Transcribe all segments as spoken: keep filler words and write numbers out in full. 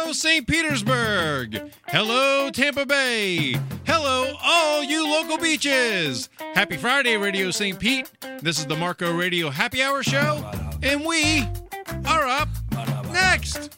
Hello, Saint Petersburg. Hello, Tampa Bay. Hello, all you local beaches. Happy Friday, Radio Saint Pete. This is the Marco Radio Happy Hour Show, and we are up next.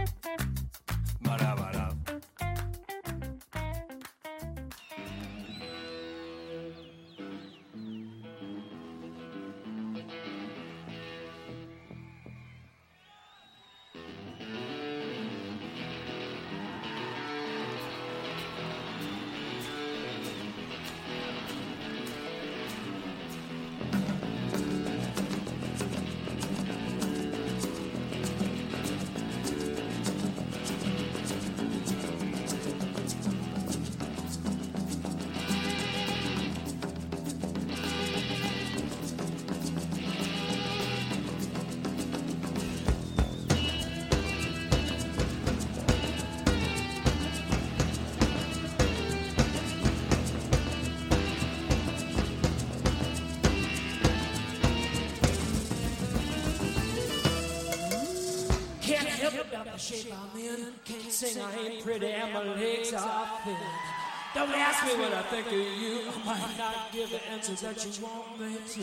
Shape I'm in, can't sing, I ain't pretty, and my legs are thin. Don't ask me what I think of you, I might not give the answers that you want me to.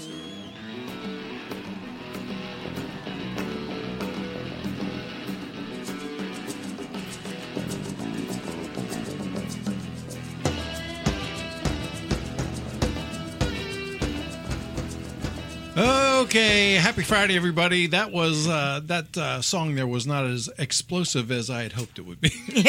Okay, happy Friday, everybody. That was uh, that uh, song there was not as explosive as I had hoped it would be.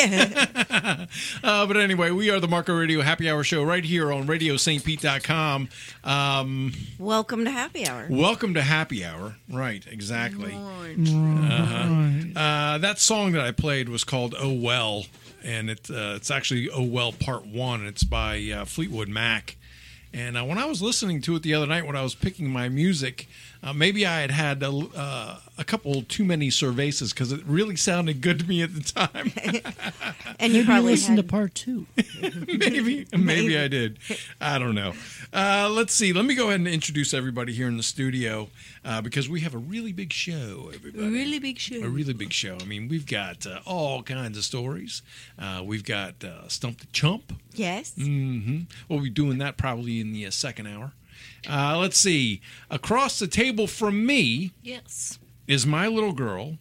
uh, but anyway, we are the Marco Radio Happy Hour Show right here on radio st pete dot com. Um, welcome to Happy Hour. Welcome to Happy Hour. Right, exactly. Right. Uh-huh. Uh, that song that I played was called Oh Well, and it, uh, it's actually Oh Well Part one. It's by uh, Fleetwood Mac. And uh, when I was listening to it the other night when I was picking my music, uh, maybe I had had a, uh, a couple too many cervezas because it really sounded good to me at the time. And you probably listened had... to part two. maybe, maybe I did. I don't know. Uh, let's see. Let me go ahead and introduce everybody here in the studio uh, because we have a really big show, everybody. A really big show. A really big show. I mean, we've got uh, all kinds of stories. Uh, we've got uh, Stump the Chump. Yes. Mm-hmm. We'll be doing that probably in the uh, second hour. Uh, let's see. Across the table from me Yes. is my little girl,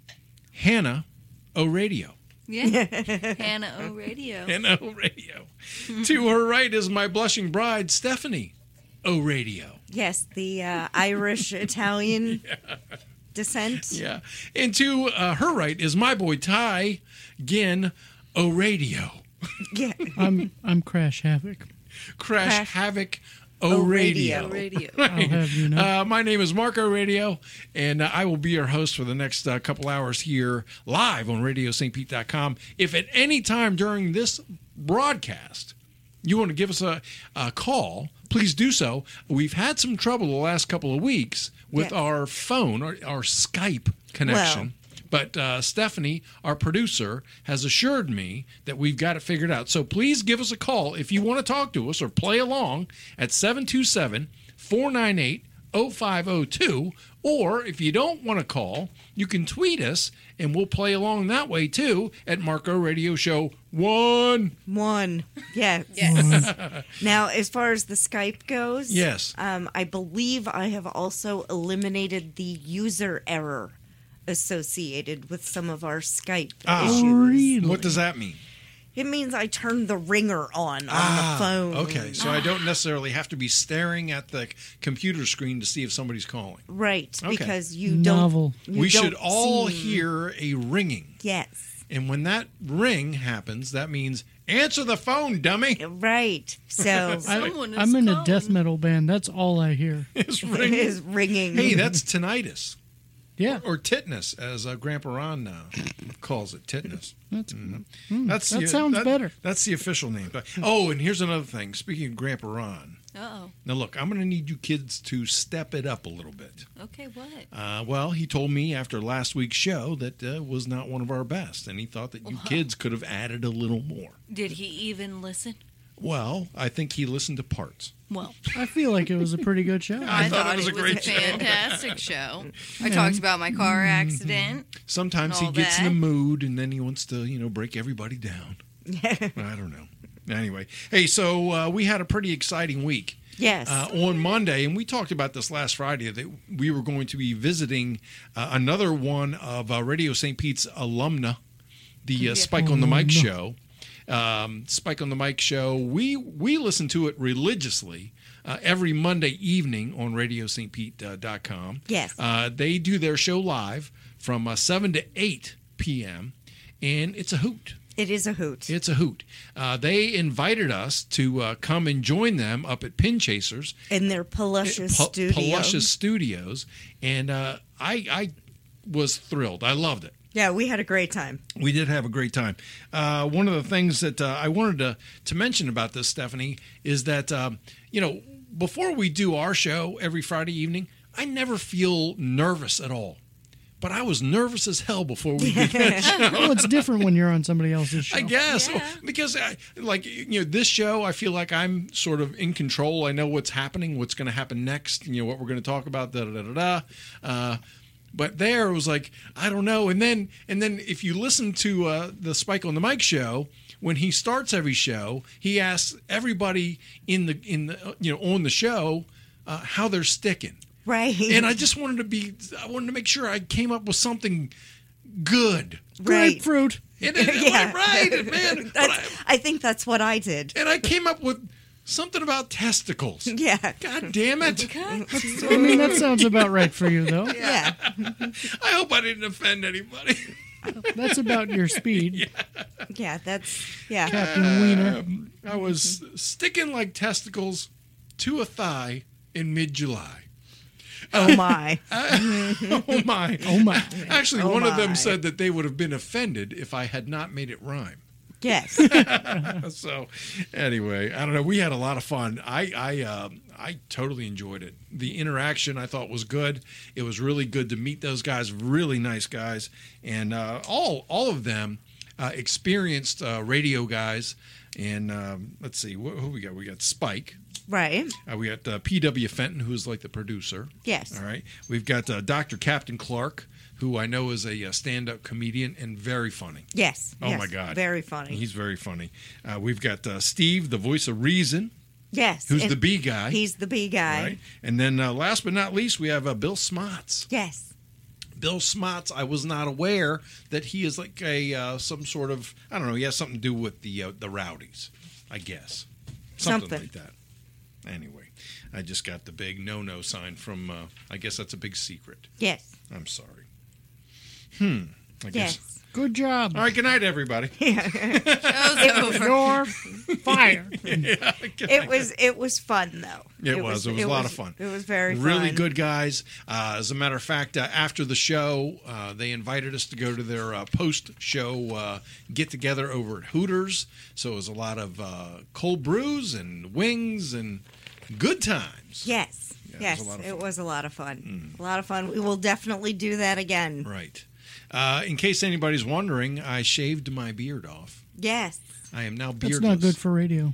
Hannah O'Radio. Yeah. Hannah O'Radio. Hannah O'Radio. To her right is my blushing bride, Stephanie O'Radio. Yes, the uh, Irish-Italian yeah. descent. Yeah. And to uh, her right is my boy, Ty Ginn O'Radio. Yeah. I'm I'm Crash Havoc. Crash, Crash Havoc O'Radio. O'Radio. Right. I'll have you know. Uh, my name is Marco Radio, and uh, I will be your host for the next uh, couple hours here live on radio st pete dot com. If at any time during this broadcast you want to give us a, a call, please do so. We've had some trouble the last couple of weeks with yes. our phone, our, our Skype connection. Well. But uh, Stephanie, our producer, has assured me that we've got it figured out. So please give us a call if you want to talk to us or play along at seven two seven, four nine eight, oh five oh two. Or if you don't want to call, you can tweet us, and we'll play along that way, too, at Marco Radio Show one. One. Yes. Yes. Now, as far as the Skype goes, Yes. um, I believe I have also eliminated the user error associated with some of our Skype Ah. issues. Really? What does that mean? It means I turned the ringer on on Ah, the phone. okay. So I don't necessarily have to be staring at the computer screen to see if somebody's calling. Right, Okay. because you Novel. don't. You we don't should all seem- hear a ringing. Yes. And when that ring happens, that means answer the phone, dummy. Right. So I, Someone is I'm in a calling. death metal band. That's all I hear. It's it ringing. is ringing. Hey, that's tinnitus. Yeah. Or tetanus, as uh, Grandpa Ron uh, calls it, tetanus. That's, Mm, that the, sounds that- better. That's the official name. But- Oh, and here's another thing. Speaking of Grandpa Ron. Uh-oh. Now, look, I'm going to need you kids to step it up a little bit. Okay, what? Uh, well, he told me after last week's show that uh, was not one of our best, and he thought that you Wow. kids could have added a little more. Did he even listen? Well, I think he listened to parts. Well, I feel like it was a pretty good show. I, thought thought, it was it a was great a show. fantastic show. I talked about my car accident. Sometimes and he all gets in that. the mood, and then he wants to, you know, break everybody down. I don't know. Anyway, hey, so uh, we had a pretty exciting week. Yes. Uh, on Monday, and we talked about this last Friday, that we were going to be visiting uh, another one of uh, Radio Saint Pete's alumna, the uh, Spike on the Mic show. Um, Spike on the Mic show. We we listen to it religiously uh, every Monday evening on radio st pete dot com. Yes. Uh, they do their show live from uh, seven to eight p.m., and it's a hoot. It is a hoot. It's a hoot. Uh, they invited us to uh, come and join them up at Pin Chasers. In their Palusha Pu- studio. Palusha Studios, and uh, I, I was thrilled. I loved it. Yeah, we had a great time. We did have a great time. Uh, one of the things that uh, I wanted to, to mention about this, Stephanie, is that, um, you know, before we do our show every Friday evening, I never feel nervous at all. But I was nervous as hell before we did that show. Well, it's different when you're on somebody else's show. I guess Yeah. because I, like you know this show, I feel like I'm sort of in control. I know what's happening, what's going to happen next. You know what we're going to talk about. Da da da da. da. Uh, but there it was like I don't know. And then and then if you listen to uh, the Spike on the Mic show, when he starts every show, he asks everybody in the in the you know on the show uh, how they're sticking. Right. And I just wanted to be. I wanted to make sure I came up with something good. right. Grapefruit. And it, Yeah. right, man. But I, That's, I think that's what I did. and I came up with something about testicles. Yeah. God damn it. I mean, that sounds about right for you, though. Yeah. I hope I didn't offend anybody. That's about your speed, Yeah, that's, yeah. Captain Wiener. Um, I was sticking like testicles to a thigh in mid-July. Oh, my. Oh, my. Oh my! Actually, Oh, one of them my. said that they would have been offended if I had not made it rhyme. Yes. So, anyway, I don't know. We had a lot of fun. I I uh, I totally enjoyed it. The interaction I thought was good. It was really good to meet those guys. Really nice guys, and uh, all all of them uh, experienced uh, radio guys. And um, let's see, who who we got? We got Spike. Right. Uh, we got uh, P W Fenton, who's like the producer. Yes. All right. We've got uh, Doctor Captain Clark, who I know is a, uh stand-up comedian and very funny. Yes. Oh, yes. my God. Very funny. He's very funny. Uh, we've got uh, Steve, the voice of reason, yes. who's and the B guy. He's the B guy. Right? And then uh, last but not least, we have uh, Bill Smots. Yes. Bill Smots, I was not aware that he is like a uh, some sort of, I don't know, he has something to do with the uh, the rowdies, I guess. Something, Something. like that. Anyway, I just got the big no-no sign from, uh, I guess that's a big secret. Yes. I'm sorry. Hmm. I guess. Yes. Good job. All right, good night, everybody. Show's over. You're fired. Yeah, good It night. was it was fun though. It was. It was a lot of fun. It was very really fun. good guys. Uh, as a matter of fact, uh, after the show, uh, they invited us to go to their uh, post-show uh, get-together over at Hooters. So it was a lot of uh, cold brews and wings and good times. Yes. Yeah, it was yes. a lot of It fun. was a lot of fun. Mm. A lot of fun. We will definitely do that again. Right. Uh, in case anybody's wondering, I shaved my beard off. Yes. I am now That's beardless. not good for radio.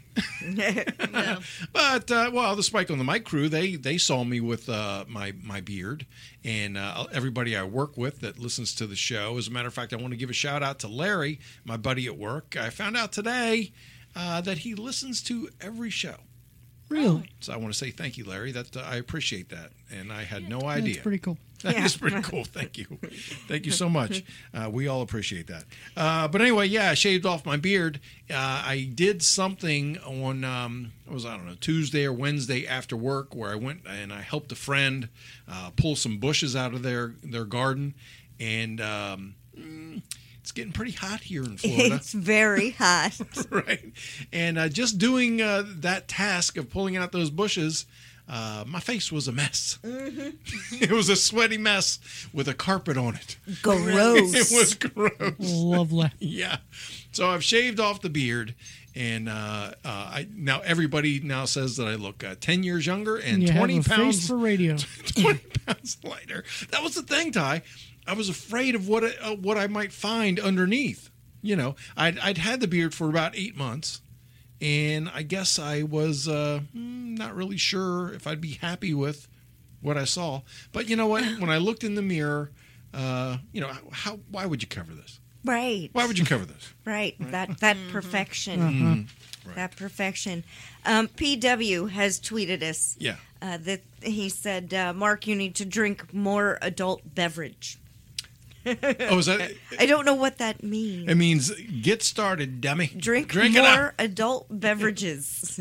No. But uh, well, the Spike on the Mic crew, they they saw me with uh, my my beard, and uh, everybody I work with that listens to the show. As a matter of fact, I want to give a shout out to Larry, my buddy at work. I found out today uh, that he listens to every show. Really? So I want to say thank you, Larry. That uh, I appreciate that, and I had no That's idea. pretty cool. That Yeah. is pretty cool. Thank you. Thank you so much. Uh, we all appreciate that. Uh, but anyway, yeah, I shaved off my beard. Uh, I did something on, um, it was, I don't know, Tuesday or Wednesday after work where I went and I helped a friend uh, pull some bushes out of their, their garden. And um, mm, it's getting pretty hot here in Florida. It's very hot. Right. And uh, just doing uh, that task of pulling out those bushes, uh, my face was a mess. Mm-hmm. It was a sweaty mess with a carpet on it. Gross. It was gross. Lovely. Yeah. So I've shaved off the beard, and uh, uh, I now everybody now says that I look uh, ten years younger and You twenty have a pounds face for radio. twenty pounds lighter. That was the thing, Ty. I was afraid of what I, uh, what I might find underneath. You know, I'd I'd had the beard for about eight months, and I guess I was uh, mm, not really sure if I'd be happy with what I saw. But you know what? When I looked in the mirror, uh, you know, how? Why would you cover this? Right. Why would you cover this? Right. That that perfection. Uh-huh. Right. That perfection. Um, P W has tweeted us Yeah. uh, that he said, uh, Mark, you need to drink more adult beverage. Oh, is that? I don't know what that means. It means get started, dummy. Drink, Drink it more up. adult beverages.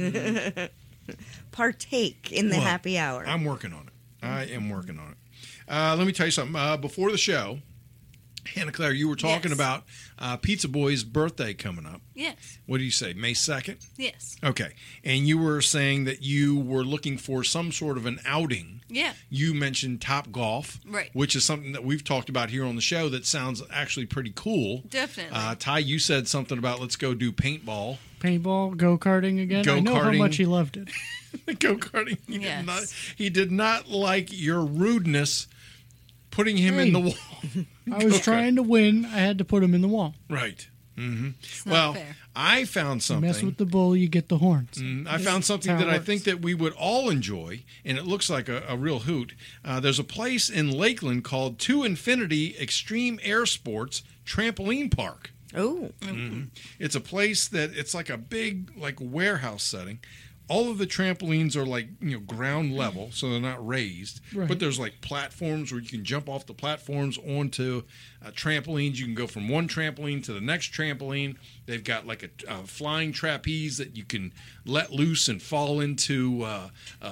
Partake in the Well, happy hour. I'm working on it. I am working on it. Uh, let me tell you something. Uh, before the show, Hannah Claire, you were talking Yes. about uh, Pizza Boy's birthday coming up. Yes. What do you say, May second? Yes. Okay. And you were saying that you were looking for some sort of an outing. Yeah. You mentioned Top Golf, Right. which is something that we've talked about here on the show that sounds actually pretty cool. Definitely. Uh, Ty, you said something about let's go do paintball. Paintball, go karting again. I know how Go-karting. much he loved it. Go karting. He, Yes. did not, he did not like your rudeness putting him in Hey. the wall. I was Okay. trying to win. I had to put him in the wall. Right. hmm It's not Well, fair. I found something. Mess with the bull, you get the horns. Mm, I found something That's how that it I works. think that we would all enjoy, and it looks like a, a real hoot. Uh, there's a place in Lakeland called To Infinity Extreme Air Sports Trampoline Park. oh, It's a place that it's like a big like warehouse setting. All of the trampolines are like, you know, ground level, so they're not raised. Right. But there's like platforms where you can jump off the platforms onto uh, trampolines. You can go from one trampoline to the next trampoline. They've got like a, a flying trapeze that you can let loose and fall into uh,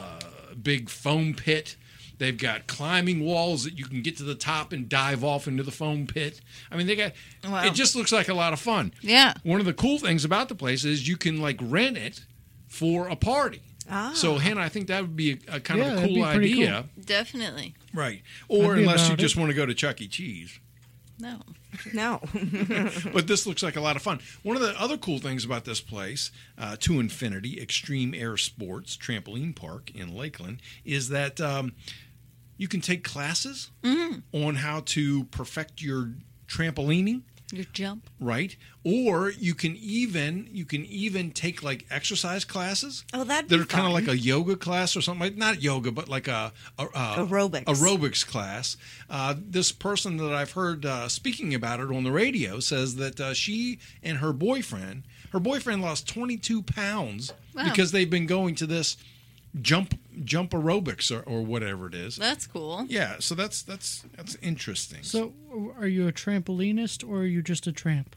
a big foam pit. They've got climbing walls that you can get to the top and dive off into the foam pit. I mean, they got. Wow. It just looks like a lot of fun. Yeah. One of the cool things about the place is you can like rent it for a party. Ah. So Hannah, I think that would be a, a kind Yeah, of a that'd cool be pretty idea, Definitely. right? Or I'd be unless you about just it. want to go to Chuck E. Cheese. No. no. But this looks like a lot of fun. One of the other cool things about this place, uh, To Infinity Extreme Air Sports Trampoline Park in Lakeland, is that um, you can take classes on how to perfect your trampolining. Your jump. Right, or you can even you can even take like exercise classes. Oh, that'd that be are kind of fun. like a yoga class or something like not yoga, but like a, a, a Aerobics. aerobics class. Uh, this person that I've heard uh, speaking about it on the radio says that uh, she and her boyfriend, her boyfriend lost twenty-two pounds Wow. because they've been going to this jump jump aerobics or, or whatever it is. That's cool. Yeah, so that's that's that's interesting. So, are you a trampolinist or are you just a tramp?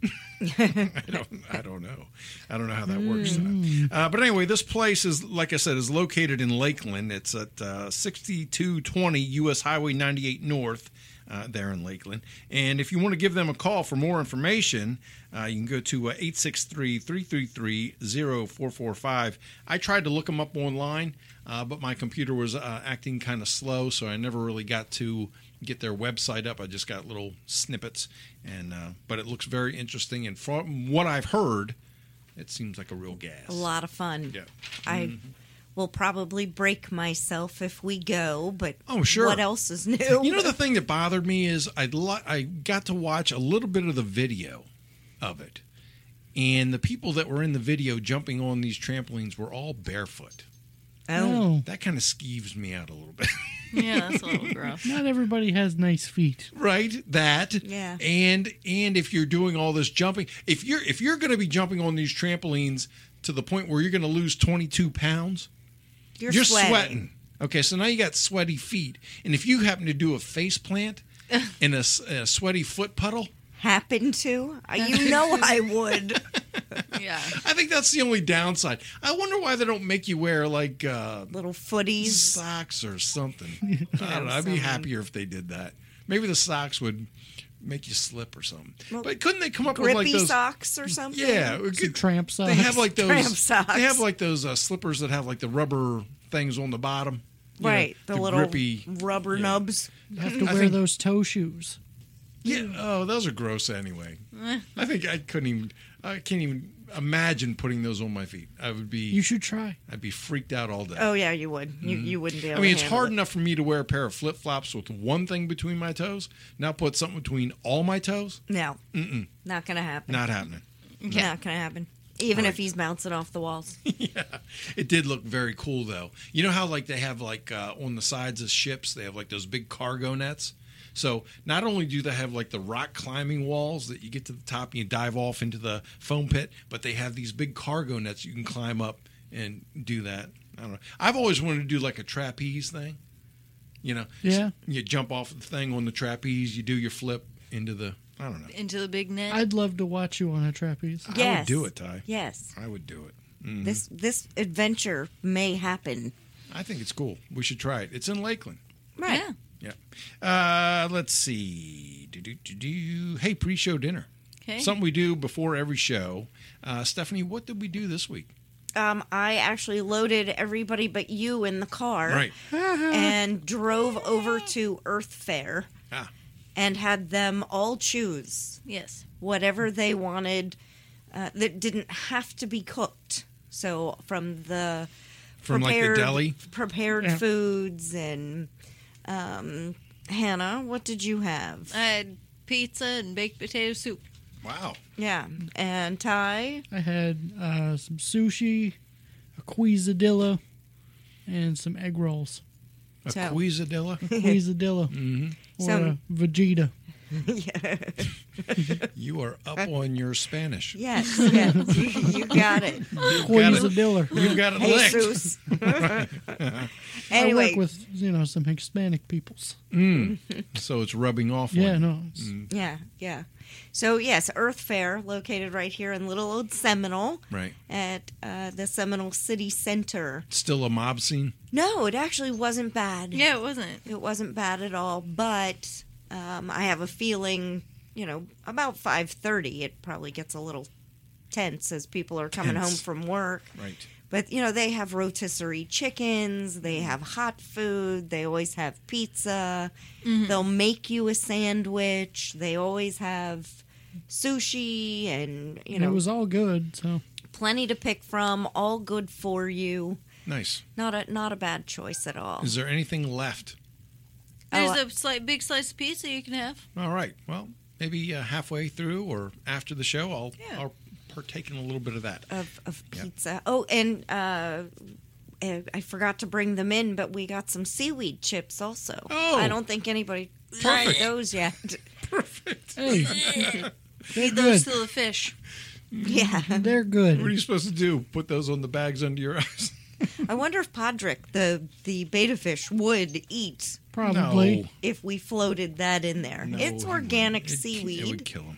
I don't, I don't know. I don't know how that works. Uh, but anyway, this place is, like I said, is located in Lakeland. It's at uh, sixty-two twenty U S Highway ninety-eight North uh, there in Lakeland. And if you want to give them a call for more information, uh, you can go to uh, eight six three, three three three, zero four four five. I tried to look them up online, uh, but my computer was uh, acting kind of slow, so I never really got to get their website up. I just got little snippets, and uh, but it looks very interesting. And from what I've heard, it seems like a real gas. A lot of fun. Yeah. I will probably break myself if we go, but Oh, sure. what else is new? You know, the thing that bothered me is I li- I got to watch a little bit of the video of it, and the people that were in the video jumping on these trampolines were all barefoot. oh, No, That kind of skeeves me out a little bit. Yeah, that's a little gross. not everybody has nice feet. Right, that Yeah. and and if you're doing all this jumping, if you're if you're going to be jumping on these trampolines to the point where you're going to lose twenty-two pounds, you're, you're sweating. sweating. Okay, so now you got sweaty feet, and if you happen to do a face plant in a, s- a sweaty foot puddle, Happen to? Uh, You know I would. Yeah. I think that's the only downside. I wonder why they don't make you wear like uh, Little footies. socks or something. I don't know. I'd be something. happier if they did that. Maybe the socks would make you slip or something. Well, But couldn't they come up with Grippy like those? socks or something? Yeah, we Some could- tramp socks. they have like those. Tramp socks. They have like those uh, slippers that have like the rubber things on the bottom. You know, Right. the, little grippy. rubber yeah. nubs. You have to I wear think- those toe shoes. Yeah. Oh, those are gross anyway. I think I couldn't even. I can't even imagine putting those on my feet. I would be. You should try. I'd be freaked out all day. Oh, yeah, you would. You, you wouldn't be able I mean, to it's handle hard it. enough for me to wear a pair of flip flops with one thing between my toes. Now put something between all my toes. No. Mm-mm. Not going to happen. Not happening. Not going to happen. Even Right. if he's bouncing off the walls. Yeah, it did look very cool though. You know how like they have like uh, on the sides of ships, they have like those big cargo nets. So not only do they have like the rock climbing walls that you get to the top and you dive off into the foam pit, but they have these big cargo nets you can climb up and do that. I don't know. I've always wanted to do like a trapeze thing. You know, Yeah. you jump off the thing on the trapeze, you do your flip into the. I don't know. Into the big net. I'd love to watch you on a trapeze. I Yes. would do it, Ty. Yes. I would do it. Mhm. This this adventure may happen. I think it's cool. We should try it. It's in Lakeland. Right. Yeah. Yeah. Uh, let's see. Do-do-do-do. Hey, pre-show dinner. Okay. Something we do before every show. Uh, Stephanie, what did we do this week? Um, I actually loaded everybody but you in the car. Right. And drove over to Earth Fair Ah. and had them all choose Yes. whatever they wanted uh, that didn't have to be cooked. So from the From like the prepared, deli? prepared Yeah. foods and um, Hannah, what did you have? I had pizza and baked potato soup. Wow. Yeah, and Ty. I had uh, some sushi, a quesadilla, and some egg rolls. A So- quesadilla? Quesadilla Mm-hmm. or Some- a Vegeta. Yeah. You are up on your Spanish. Yes, yes, you got it. You've got it, Quesadilla. you've got it licked. Jesus. I Anyway, work with you know some Hispanic peoples. Mm. So it's rubbing off on Yeah, you. no. It's, Mm. yeah, yeah. So yes, Earth Fair, located right here in little old Seminole Right. at uh, the Seminole City Center. Still a mob scene? No, it actually wasn't bad. Yeah, it wasn't. It wasn't bad at all, but um, I have a feeling, you know, about five thirty, it probably gets a little tense as people are coming Tense. home from work. Right. But, you know, they have rotisserie chickens, they have hot food, they always have pizza, they'll make you a sandwich, they always have sushi, and, you and know, it was all good. So plenty to pick from, all good for you. Nice. Not a not a bad choice at all. Is there anything left? There's Oh, a slight, big slice of pizza you can have. All right. Well, maybe uh, halfway through or after the show, I'll, Yeah. I'll partake in a little bit of that. Of, of Yeah. pizza. Oh, and uh, uh, I forgot to bring them in, but we got some seaweed chips also. Oh. I don't think anybody Perfect. tried those yet. Perfect. hey, they're Eat those good. to the fish. Yeah. They're What are good. you supposed to do? Put those on the bags under your eyes? I wonder if Podrick, the the beta fish, would eat Probably. No. if we floated that in there. No, it's he organic wouldn't. It- seaweed. It would kill him.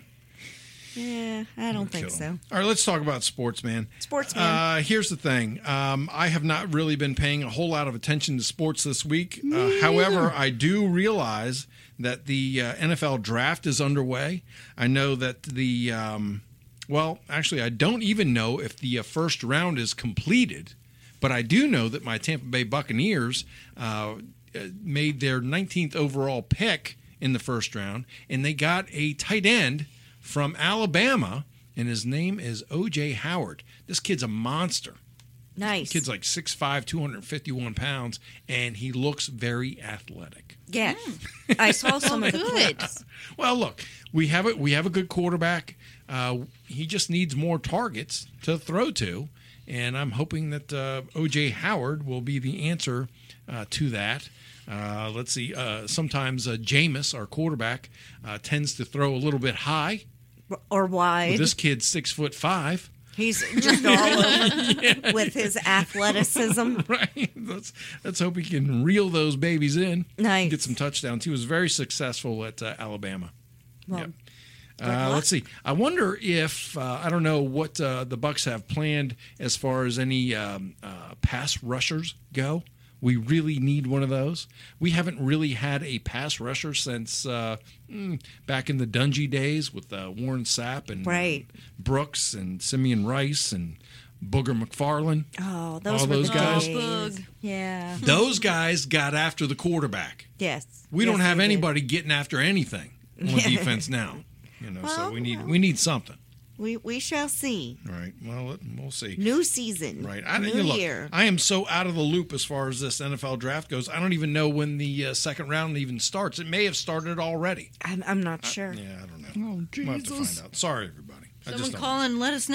Yeah, I don't It would think kill so. him. All right, let's talk about sports, man. Sportsman. Uh, here's the thing. Um, I have not really been paying a whole lot of attention to sports this week. Uh, however, I do realize that the uh, N F L draft is underway. I know that the, um, well, actually, I don't even know if the uh, first round is completed, but I do know that my Tampa Bay Buccaneers uh, uh, made their nineteenth overall pick in the first round, and they got a tight end from Alabama, and his name is O J Howard. This kid's a monster. nice. Kid's like six five, two hundred fifty-one pounds, and he looks very athletic. Yeah. I saw some of the Good. clips. Well, look, we have it. We have a good quarterback. Uh, he just needs more targets to throw to, and I'm hoping that uh, O J Howard will be the answer uh, to that. Uh, let's see. Uh, sometimes uh, Jameis, our quarterback, uh, tends to throw a little bit high. Or But wide. this kid's six foot five. He's just all over with his athleticism. Right. Let's let's hope he can reel those babies in. Nice. Get some touchdowns. He was very successful at uh, Alabama. Well, Yep. good Uh, luck. let's see. I wonder if uh, I don't know what uh, the Bucks have planned as far as any um, uh, pass rushers go. We really need one of those. We haven't really had a pass rusher since uh, mm, back in the Dungy days with uh, Warren Sapp and Right. Brooks and Simeon Rice and Booger McFarland. Oh, those All were those the guys. days. Bug. Yeah. Those guys got after the quarterback. Yes. We Yes, don't have they did. anybody getting after anything on defense now. You know, so Well, we need well. we need something. We we shall see. Right. Well, we'll see. New season. Right. I, New you look, year. I am so out of the loop as far as this N F L draft goes. I don't even know when the uh, second round even starts. It may have started already. I'm I'm not sure. Yeah, I don't know. Oh, We'll have to Jesus. find out. Sorry, everybody. I Someone just don't. call and let us know.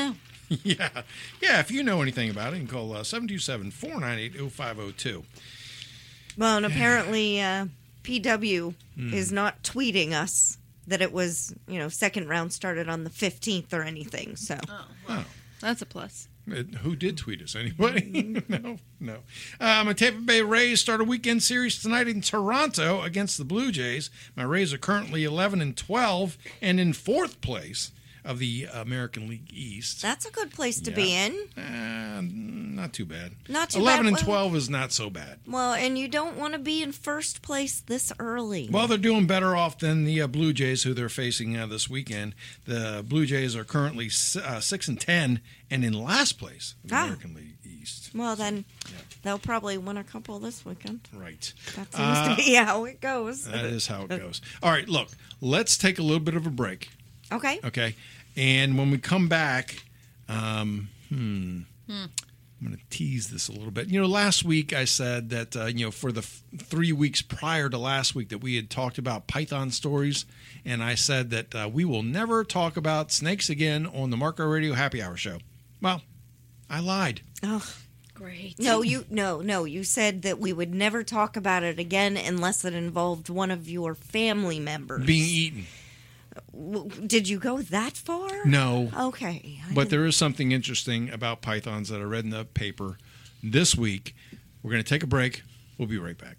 Yeah. Yeah, if you know anything about it, you can call uh, seven two seven, four nine eight, oh five oh two. Well, and apparently uh, P W Hmm. is not tweeting us that it was, you know, second round started on the fifteenth or anything. So Oh. That's a plus. Uh, Who did tweet us anyway? no, no. Uh, my Tampa Bay Rays start a weekend series tonight in Toronto against the Blue Jays. My Rays are currently eleven and twelve and in fourth place of the American League East. that's a good place to Yeah. be in. Uh, not too bad. Not too eleven bad. and Well- twelve is not so bad. Well, and you don't want to be in first place this early. Well, they're doing better off than the uh, Blue Jays, who they're facing uh, this weekend. The Blue Jays are currently s- uh, six and ten and in last place of the Ah. American League East. Well, then they'll probably win a couple this weekend. Right. That seems Uh, to be how it goes. That is how it goes. All right, look, let's take a little bit of a break, Okay. okay? And when we come back, um, hmm, I'm going to tease this a little bit. You know, last week I said that, uh, you know, for the f- three weeks prior to last week that we had talked about Python stories, and I said that uh, we will never talk about snakes again on the Marco Radio Happy Hour show. Well, I lied. Oh, Great. no, you no no. You said that we would never talk about it again unless it involved one of your family members Being eaten. W- Did you go that far? No. Okay. I But didn't- there is something interesting about pythons that I read in the paper this week. We're going to take a break. We'll be right back.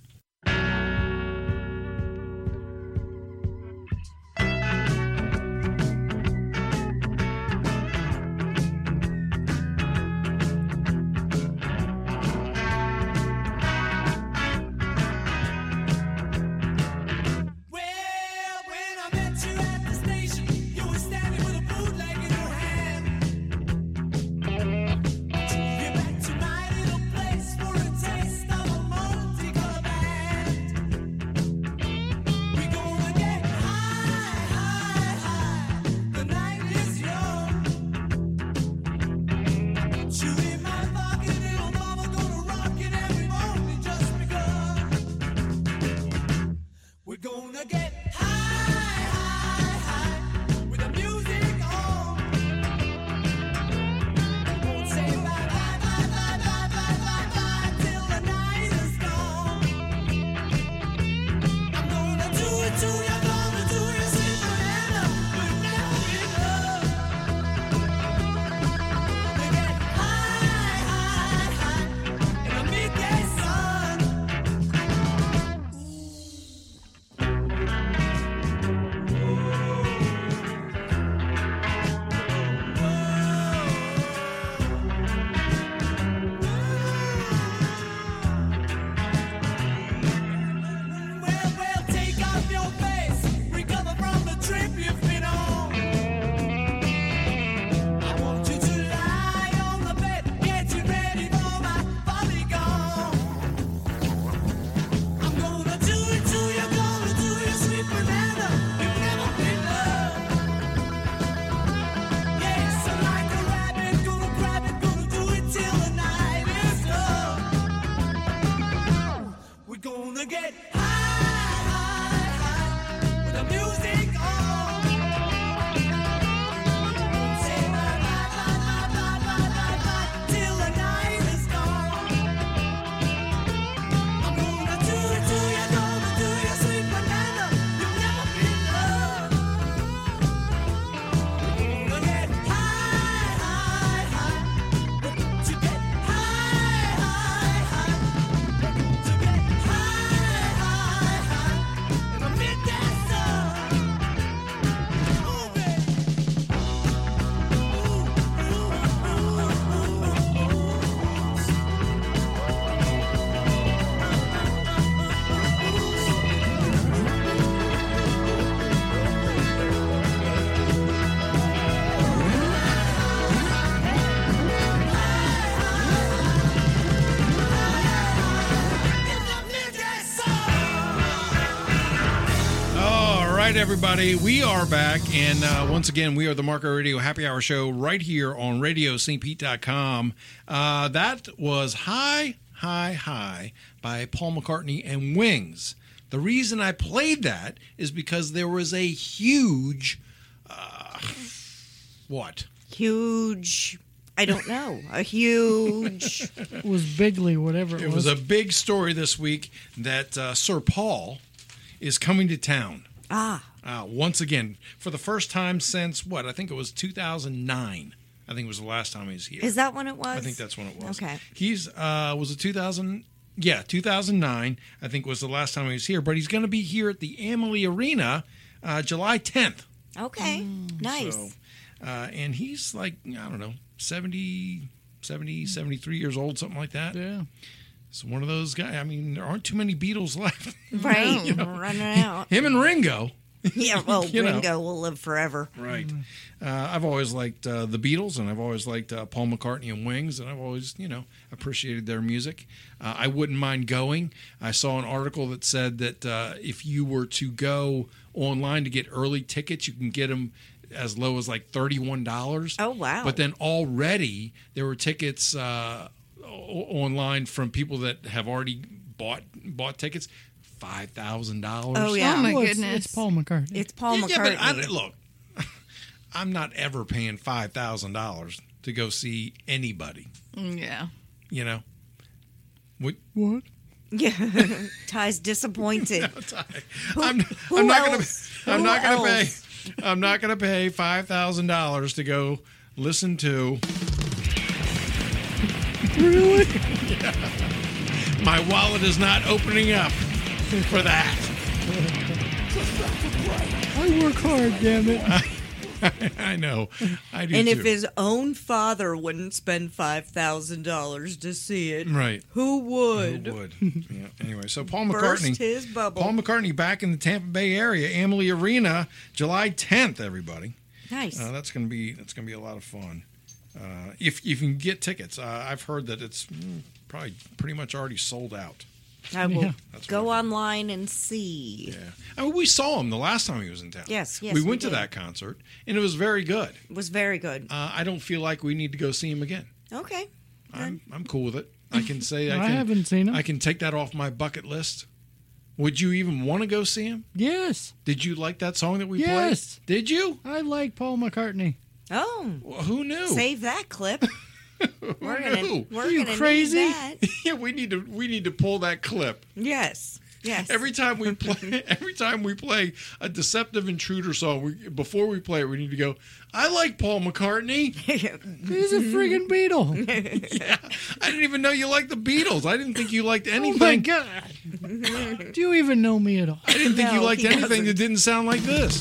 Well, when I met you at the station, you were standing with a bootleg in your hand. You're back tonight in a place for a taste of a multicolored band. We're gonna get high, high, high. The night is young. Put you in my pocket, little mama, gonna rock it every morning just begun. We're gonna get high, high, high with the music on. Won't say bye, bye, bye, bye, bye, bye, bye, bye till the night is gone. I'm gonna do it to you, gonna do you, sweet banana. We'll never be love. We get high, high, high in the midday sun. Well, well, take off your face, recover from the trip you've been on. I want you to lie on the bed, get you ready for my body gone. I'm gonna do it to you, gonna do you, sweet banana. You've never been loved. Yes, I'm like a rabbit, gonna grab it, gonna do it till the night is done. We're gonna get high, high, high with the music on. Say bye, bye, bye, bye, bye, bye, bye, bye till the night is gone. I'm gonna do it to you, gonna do you, sweet banana. You've never been loved. We're gonna get high, high, high. To get high, high, high. To get high, high, high in the midday sun. Move it. In the midday sun. All right, everybody, we are back. And uh, once again, we are the Marco Radio Happy Hour show right here on radio st pete dot com. Uh, that was High, High, High by Paul McCartney and Wings. The reason I played that is because there was a huge, uh, what, Huge. I don't know. A huge. It was Bigley, whatever it, It was a big story this week that uh, Sir Paul is coming to town. Ah. Uh, once again, for the first time since, what, I think it was two thousand nine. I think it was the last time he was here. Is that when it was? I think that's when it was. Okay. He's, uh, was it two thousand? Yeah, two thousand nine, I think was the last time he was here. But he's going to be here at the Amalie Arena uh, July tenth. Okay. Nice. So, uh, and he's like, I don't know, seventy, seventy, seventy-three years old, something like that. Yeah. It's one of those guys. I mean, there aren't too many Beatles left. Right. No. Running out. Him and Ringo. Yeah, well, You know. Ringo will live forever. Right. Uh, I've always liked uh, the Beatles, and I've always liked uh, Paul McCartney and Wings, and I've always, you know, appreciated their music. Uh, I wouldn't mind going. I saw an article that said that uh, if you were to go online to get early tickets, you can get them as low as like thirty-one dollars. Oh, wow. But then already there were tickets uh, o- online from people that have already bought bought tickets, five thousand dollars. Oh, yeah. Oh, my Well, it's, goodness. it's Paul McCartney. It's Paul Yeah, McCartney. but I, look, I'm not ever paying five thousand dollars to go see anybody. Yeah. You know, what? what? Yeah. Ty's disappointed. I'm, who I'm not gonna. else? I'm Who not gonna pay. else? I'm not gonna pay five thousand dollars to go listen to. Really? My wallet is not opening up for that. I work hard, damn it. I know. I do And too. if his own father wouldn't spend five thousand dollars to see it, right. who would? Who would? Yeah. Anyway, so Paul Burst McCartney. his bubble. Paul McCartney back in the Tampa Bay area, Amalie Arena, July tenth. Everybody, Nice. uh, that's gonna be that's gonna be a lot of fun. Uh, if, if you can get tickets, uh, I've heard that it's mm, probably pretty much already sold out. I will Yeah. That's go what I online and see. Yeah, I mean, we saw him the last time he was in town. Yes, yes, we we went to did. that concert, and it was very good. It was very good. Uh, I don't feel like we need to go see him again. Okay. I'm I'm cool with it. I can say I I can. haven't seen him. I can take that off my bucket list. Would you even want to go see him? Yes. Did you like that song that we Yes. played? Did you? I like Paul McCartney. Oh, Well, who knew? save that clip. We're gonna. knew? We're Are you gonna crazy? Need that. Yeah, we need to we need to pull that clip. Yes. Yes. Every time we play every time we play a Deceptive Intruder song, we, before we play it, we need to go, I like Paul McCartney. He's a friggin' Beatle. Yeah. I didn't even know you liked the Beatles. I didn't think you liked Oh my anything. God. Do you even know me at all? I didn't think you No, liked he anything doesn't. that didn't sound like this.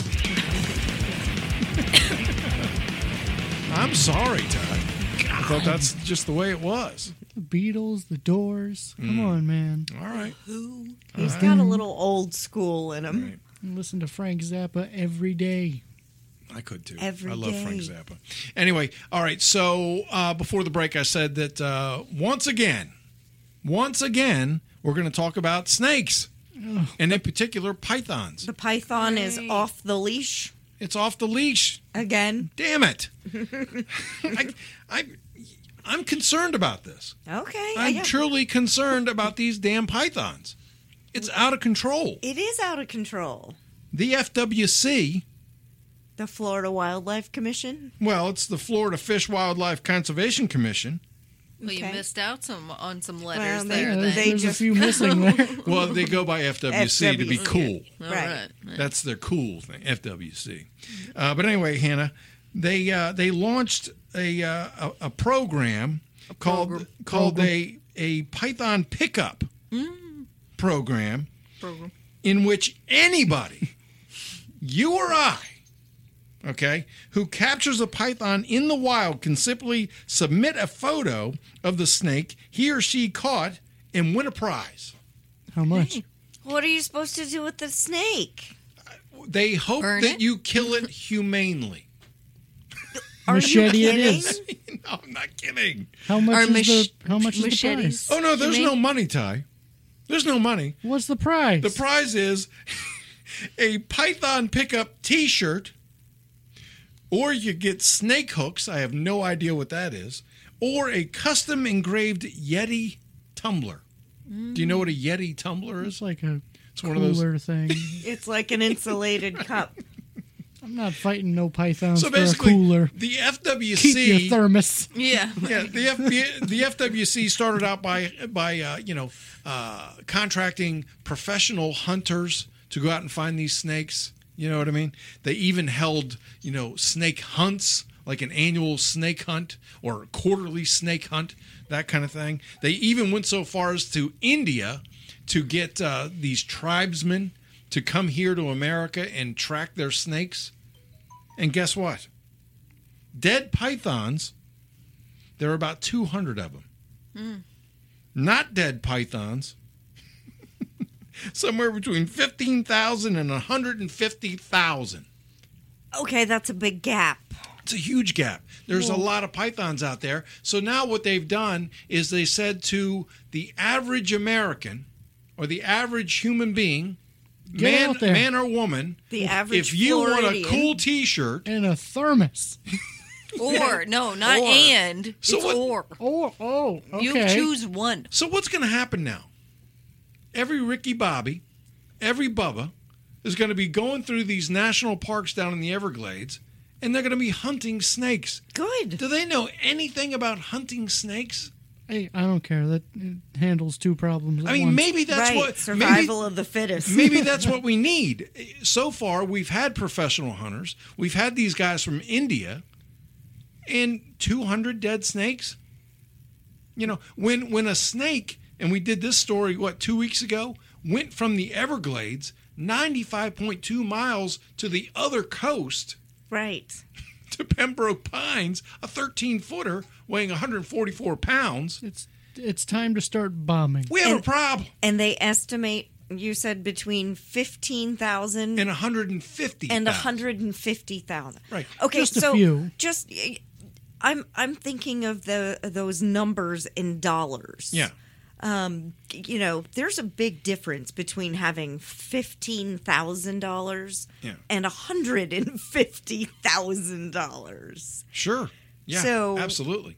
I'm sorry, Todd. I thought that's just the way it was. The Beatles, the Doors. Come Mm. on, man. All right. He's got a little old school in him. Right. I listen to Frank Zappa every day. I could too. Every I love Frank day. Zappa. Anyway, all right. So uh, before the break, I said that uh, once again, once again, we're going to talk about snakes, and in particular pythons. The python is Right. off the leash It's off the leash. again. Damn it! I, I, I'm concerned about this. Okay. I'm yeah. truly concerned about these damn pythons. It's out of control. It is out of control. The F W C, The Florida Wildlife Commission. well, it's the Florida Fish Wildlife Conservation Commission. Well, you Okay. missed out some on some letters Well, they- there. Yeah, then. there's, They there's just- a few missing there. Well, they go by F W C to be F W C. cool. All Right. right. That's their cool thing, F W C. Uh, but anyway, Hannah, they uh, they launched a, uh, a a program called program. called a a Python pickup program Program. in which anybody, you or I, okay, who captures a python in the wild can simply submit a photo of the snake he or she caught and win a prize. How much? What are you supposed to do with the snake? They hope Burn that it? you kill it humanely. Are Machete you it kidding? is. No, I'm not kidding. How much Or is mach- the how much is the machetes. prize? Oh no, there's You no mean- money, Ty. There's no money. What's the prize? The prize is a Python pickup T-shirt, or you get snake hooks. I have no idea what that is, or a custom engraved Yeti tumbler. Do you know what a Yeti tumbler It's is? like a It's one of those. cooler thing. It's like an insulated cup. I'm not fighting no pythons So for a basically, cooler. the F W Keep C your thermos. Yeah. yeah, the F B I, the F W C started out by by uh, you know uh, contracting professional hunters to go out and find these snakes. You know what I mean? They even held you know snake hunts, like an annual snake hunt or a quarterly snake hunt, that kind of thing. They even went so far as to India to get uh, these tribesmen to come here to America and track their snakes. And guess what? Dead pythons. There are about two hundred of them. Mm. Not dead pythons. Somewhere between fifteen thousand and one hundred fifty thousand. Okay, that's a big gap. It's a huge gap. There's a lot of pythons out there. So now what they've done is they said to the average American or the average human being, Get man, out there. man or woman, The average if you want a Floridian. cool T-shirt, And a thermos. Or no, not Or. and. So it's what- or. Oh, oh, okay. You choose one. so what's going to happen now? Every Ricky Bobby, every Bubba is going to be going through these national parks down in the Everglades, and they're going to be hunting snakes. Good. Do they know anything about hunting snakes? Hey, I don't care. That it handles two problems at I mean, once. maybe that's right. what Survival maybe, of the fittest. maybe that's what we need. So far, we've had professional hunters. We've had these guys from India, and two hundred dead snakes. You know, when when a snake, and we did this story what two weeks ago, went from the Everglades ninety-five point two miles to the other coast Right. to Pembroke Pines, a thirteen footer weighing one hundred forty-four pounds. It's it's time to start bombing. We have And- a problem. And they estimate, you said between fifteen thousand And one hundred fifty. and one hundred fifty thousand. Right. Okay, Just a so few. just I'm I'm thinking of the those numbers in dollars. Yeah. Um, you know, there's a big difference between having fifteen thousand dollars Yeah. and a hundred and fifty thousand dollars. Sure. Yeah. So- absolutely.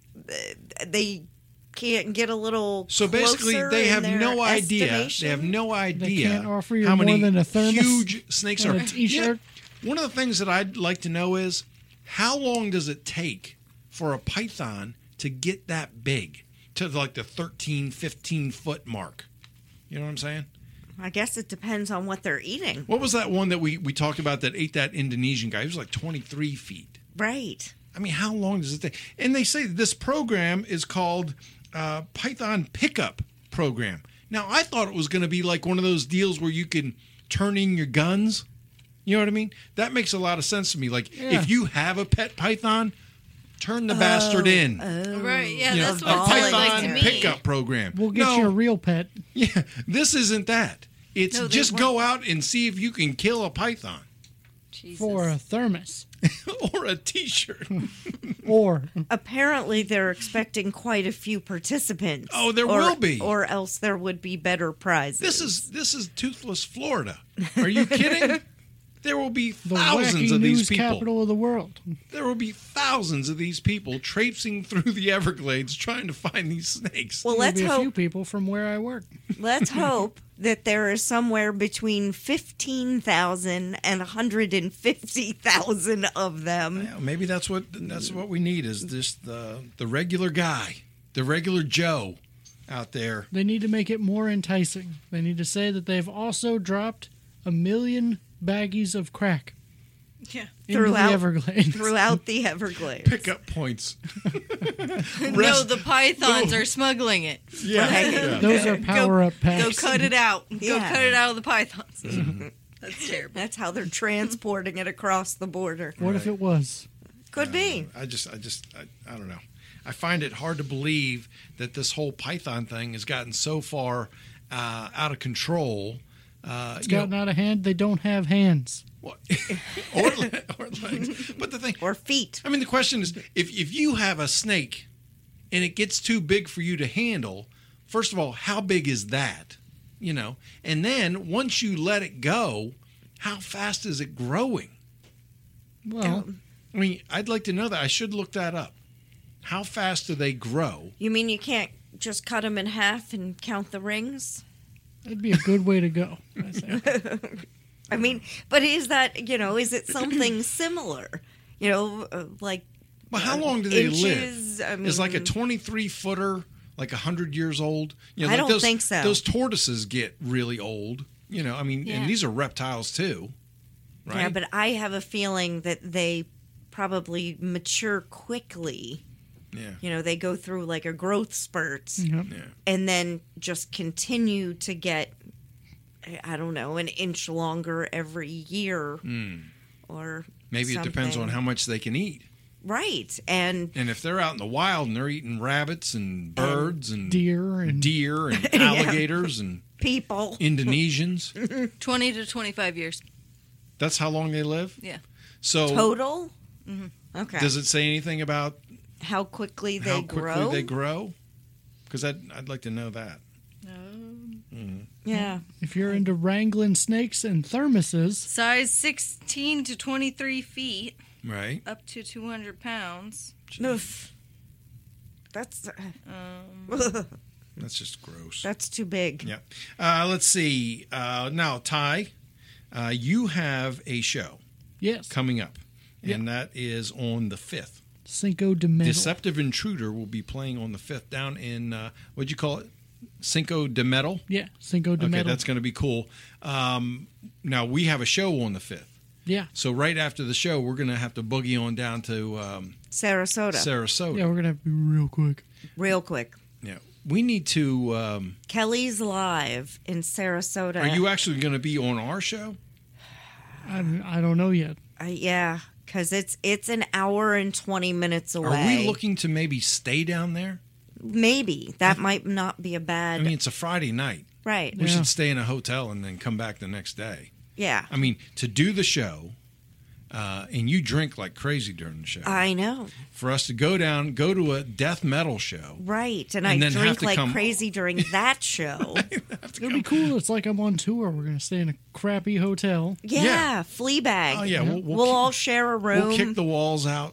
They can't get a little So basically, closer they in have their no idea. estimation? They have no idea can't offer you how more many than a thermos huge snakes and are. a t-shirt? You know, one of the things that I'd like to know is how long does it take for a python to get that big, to like the thirteen, fifteen foot mark? You know what I'm saying? I guess it depends on what they're eating. What was that one that we, we talked about that ate that Indonesian guy? He was like twenty-three feet. Right. I mean, how long does it take? And they say this program is called uh, Python Pickup Program. Now, I thought it was going to be like one of those deals where you can turn in your guns. You know what I mean? That makes a lot of sense to me. Like, Yeah. if you have a pet python, turn the bastard in. Right. Yeah, You know, that's a what it sounded like Python to me. Pickup Program. We'll get no, you a real pet. Yeah, this isn't that. It's No, they just weren't. go out and see if you can kill a python Jesus. For a thermos. or a T-shirt. Or Apparently, they're expecting quite a few participants. Oh, there or, will be. or else there would be better prizes. This is this is toothless Florida. Are you kidding? There will be the thousands wacky of these news people. capital of the world. There will be thousands of these people traipsing through the Everglades trying to find these snakes. well. There'll Let's be a few hope. people from where I work. Let's hope that there is somewhere between fifteen thousand and one hundred and fifty thousand of them. Yeah, maybe that's what that's what we need is just the the regular guy, the regular Joe out there. They need to make it more enticing. They need to say that they've also dropped a million baggies of crack Yeah. into Throughout- the Everglades. Throughout the Everglades. Pickup points. No, Rest- the pythons are smuggling it. Yeah. Right. yeah. Those are power-up Go packs. cut it out. Go Yeah. cut it out of the pythons. That's terrible. That's how they're transporting it across the border. What if it was? Could be. I just, I just, I, I don't know. I find it hard to believe that this whole Python thing has gotten so far uh, out of control. Uh, It's you know, gotten out of hand. They don't have hands. what- or, le- or legs. But the thing, Or feet. I mean, the question is, if if you have a snake and it gets too big for you to handle, first of all, how big is that? You know, and then once you let it go, how fast is it growing? Well, I mean, I'd like to know that. I should look that up. How fast do they grow? You mean you can't just cut them in half and count the rings? that'd be a good way to go. I say. I mean, but is that, you know, is it something similar? You know, uh, like But how long do they inches, live? I mean, Is like a twenty-three footer like one hundred years old? You know, I like don't those, think so. Those tortoises get really old. You know, I mean, Yeah. and these are reptiles too, right? Yeah, but I have a feeling that they probably mature quickly. yeah, You know, they go through like a growth spurt Yep. yeah. and then just continue to get, I don't know, an inch longer every year or Hmm. Maybe it depends on something. how much they can eat. Right. And And if they're out in the wild and they're eating rabbits and birds and Deer and deer and alligators and people. Indonesians, twenty to twenty-five years. that's how long they live. Yeah. So Total? Okay. does it say anything about how quickly they how quickly grow? they grow? Because I'd, I'd like to know that. Yeah. if you're into wrangling snakes and thermoses, Size sixteen to twenty-three feet, Right? up to two hundred pounds. Oof. That's Um, That's just gross. that's too big. Yeah. Uh, let's see. Uh, now, Ty, uh, you have a show yes, coming up, and that is on the fifth. Cinco de Mayo. Deceptive Intruder will be playing on the fifth down in, uh, what'd you call it? Cinco de Metal? Yeah, Cinco de Okay, Mayo. that's going to be cool. Um, now, we have a show on the fifth. Yeah, So right after the show, we're going to have to boogie on down to um, Sarasota. Sarasota. yeah, we're gonna have to be real quick. Real quick. Yeah. We need to. Um, Kelly's Live in Sarasota. are you actually going to be on our show? I, I don't know yet. Uh, yeah, because it's it's an hour and twenty minutes away. Are we looking to maybe stay down there? Maybe that might not be a bad. I mean, it's a Friday night. right? We Yeah. should stay in a hotel and then come back the next day. Yeah, I mean, to do the show, uh, and you drink like crazy during the show. I know. For us to go down, go to a death metal show. Right, and, And I then have drink to like come- crazy during that show. It'll be cool. It's like I'm on tour. We're gonna stay in a crappy hotel. Yeah, Yeah. Fleabag. Oh yeah, we'll, We'll, we'll, kick, all share a room. we'll kick the walls out.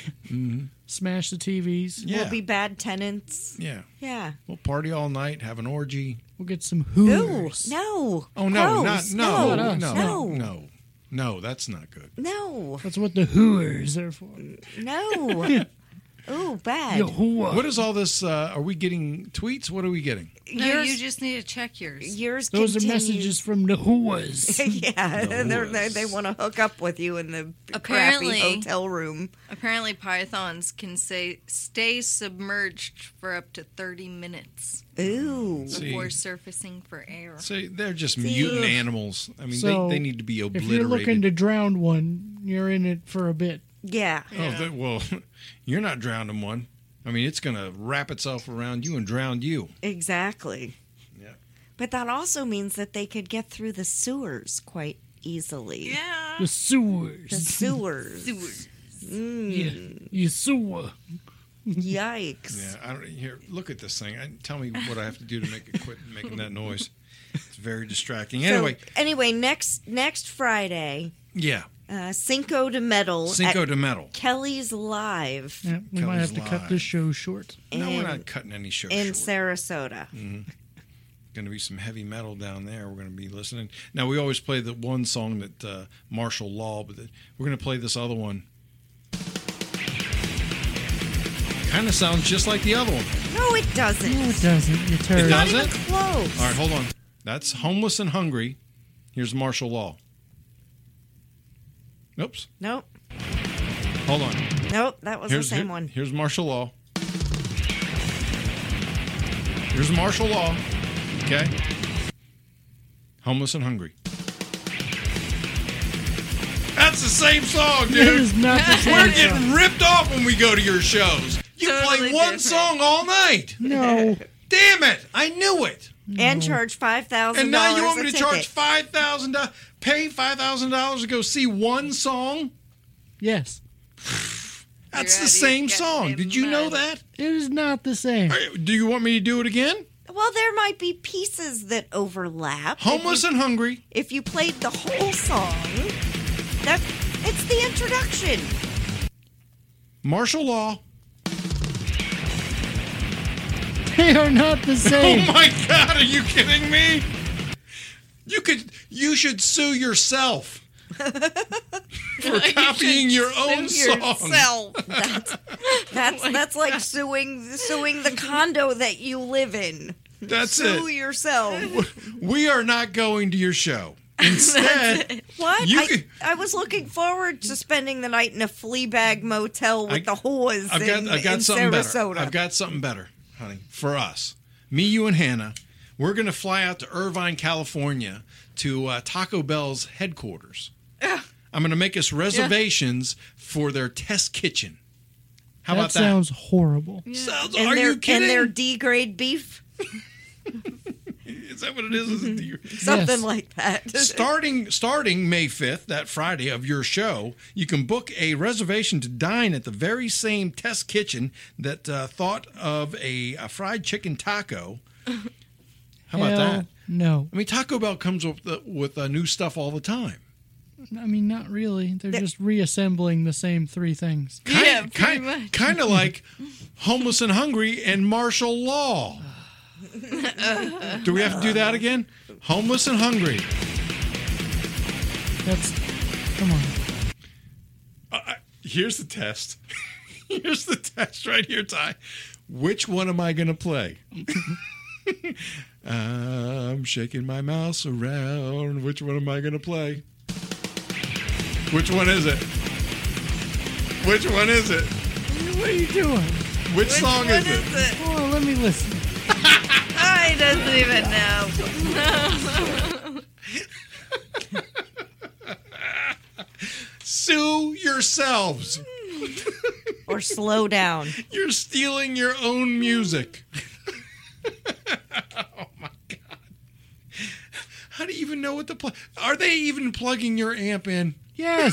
Smash the T Vs. Yeah, We'll be bad tenants. yeah. Yeah. We'll party all night, have an orgy. We'll get some Ooh, Hooters. no. Oh no, Gross. not no, Not no, us. no, No. no, no. That's not good. No. That's what the Hooters are for. No. Ooh, bad. Yo, whoa. What is all this? Uh, are we getting tweets? What are we getting? no, yours, you just need to check yours. yours Those continues. are messages from the Whoas. yeah, The they're, they Whoas. they want to hook up with you in the Apparently- crappy hotel room. Apparently, pythons can say stay submerged for up to thirty minutes Ooh. See. before surfacing for air. So they're just See. mutant animals. I mean, So, they, they need to be If obliterated. you're looking to drown one, you're in it for a bit. Yeah. Oh, they, well, you're not drowning one. I mean, it's going to wrap itself around you and drown you. Exactly. Yeah. But that also means that they could get through the sewers quite easily. Yeah. The sewers. The sewers. Sewers. Yeah, Mm, you sewer. Yikes. Yeah, I don't here. Look at this thing. I, tell me what I have to do to make it quit making that noise. It's very distracting. So, Anyway, anyway, next next Friday, yeah, uh, Cinco de Metal Cinco at de Metal. Kelly's Live Yeah, we might Kelly's have to live. cut this show short. No, we're in, not cutting any show in short. Sarasota. Going to be some heavy metal down there. We're going to be listening. Now we always play the one song that uh, Martial Law, but the, we're going to play this other one. Kind of sounds just like the other one. No, it doesn't. No, it doesn't. You turd. It Not does even it? close. All right, hold on. That's Homeless and Hungry. Here's Martial Law. Oops. Nope. Hold on. Nope. That was Here's the same here- one. Here's Martial Law. Here's Martial Law. Okay. Homeless and Hungry. That's the same song, It dude. is not the same We're song. getting ripped off when we go to your shows. You Totally play one different. song all night. No. Damn it! I knew it. And charge five thousand And dollars. now you want me a to charge ticket. five thousand dollars, pay five thousand dollars to go see one song? Yes. That's You're the out of same your song. goddamn Did you know mind. that? It is not the same. All right, do you want me to do it again? Well, there might be pieces that overlap. Homeless If you, and Hungry. if you played the whole song, that it's the introduction. Martial Law. They are not the Oh same. my God, are you kidding me? You could. You should sue yourself for copying your own song. Yourself. That's that's like suing suing the condo that you live in. That's Sue it. yourself. We are not going to your show. Instead, What? You I, could- I was looking forward to spending the night in a flea bag motel with I- the whores I've got in, I've got in something Sarasota. better. I've got something better, honey, for us. Me, you, and Hannah. We're going to fly out to Irvine, California, to uh, Taco Bell's headquarters. I'm going to make us reservations for their test kitchen. How that about that? sounds horrible. Sounds, and are their you kidding? and their D grade beef, Is that what it is? Is it the- something Yes. like that. starting starting May fifth, that Friday of your show, you can book a reservation to dine at the very same test kitchen that uh, thought of a, a fried chicken taco. How about Hell that? No. I mean, Taco Bell comes with uh, with uh, new stuff all the time. I mean, not really. They're They're- just reassembling the same three things. Kind, Yeah, pretty kind, much. kind of like Homeless and Hungry and Martial Law. Do we have to do that again? Homeless and Hungry. That's. Come on. Uh, here's the test. Here's the test right here, Ty. Which one am I going to play? I'm shaking my mouse around. Which one am I going to play? Which one is it? Which one is it? What are you doing? Which, song What is it? is it? Oh, let me listen. I doesn't even know. Sue yourselves. Or slow down. You're stealing your own music. Oh my God. How do you even know what to play? Are they even plugging your amp in? Yes.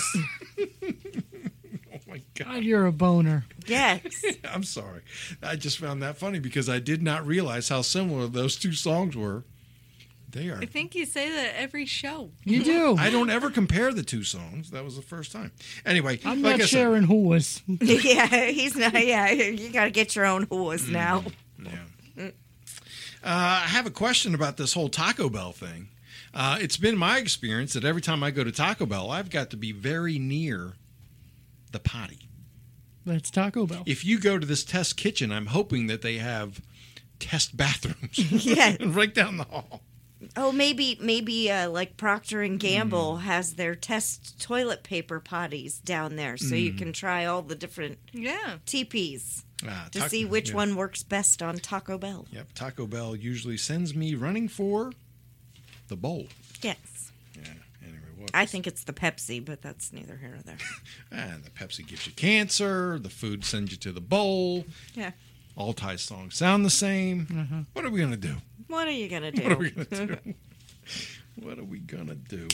Oh my God. God, you're a boner. Yes. I'm sorry. I just found that funny because I did not realize how similar those two songs were. They are. I think you say that every show. You do. I don't ever compare the two songs. That was the first time. Anyway, I'm like not I said, sharing whores. Yeah, he's not. Yeah, you got to get your own horse now. yeah. Uh, I have a question about this whole Taco Bell thing. Uh, it's been my experience that every time I go to Taco Bell, I've got to be very near the potty. That's Taco Bell. If you go to this test kitchen, I'm hoping that they have test bathrooms Yeah. right down the hall. Oh, maybe maybe uh, like Procter and Gamble has their test toilet paper potties down there, so you can try all the different Yeah. T Ps Ah, to Taco- see which yeah. one works best on Taco Bell. Yep, Taco Bell usually sends me running for the bowl. Yes, Yeah. Anyway, what? I think it's the Pepsi, but that's neither here nor there. And the Pepsi gives you cancer. The food sends you to the bowl. Yeah. All Thai songs sound the same. What are we gonna do? What are you gonna do? What are we gonna do? What are we gonna do?